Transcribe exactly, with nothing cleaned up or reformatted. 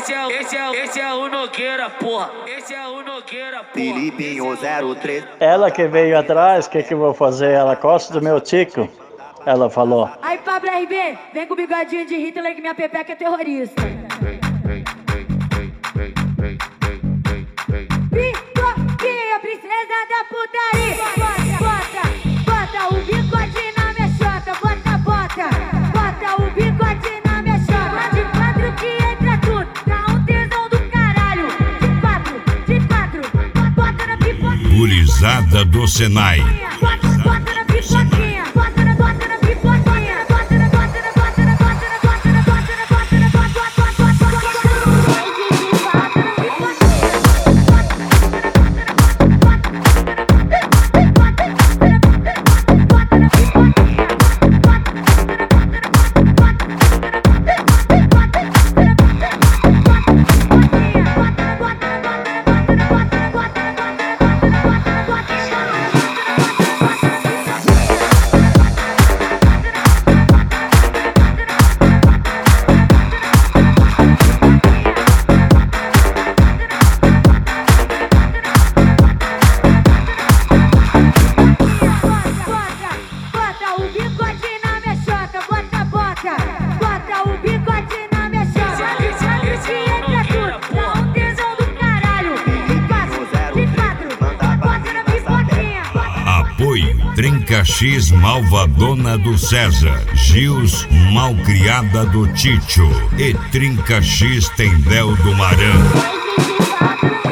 esse é, esse é, esse é o Nogueira, porra. Esse é o Nogueira, porra. Filipinho zero três. Ela que veio atrás, o que que eu vou fazer? Ela gosta do meu tico. Ela falou. Aí, Pablo R B, vem com o bigodinho de Hitler que minha pepeca é terrorista. Pipoquinha, princesa da putaria. Bota, bota o bigode na minha chota. Bota, bota, bota o bigode na minha chota. De quatro que entra tudo, dá um tesão do caralho. De quatro, de quatro, bota na pipoquinha. Gurizada do Senai. Bota, bota na pipoquinha. Bota na, bota na pipoquinha. Bota na, bota na, bota na, bota na, bota na, bota na, bota na, bota na, bota na, bota na, Trinca X Malvadona do César, Gils Malcriada do Títio e Trinca X Tendel do Maranhão.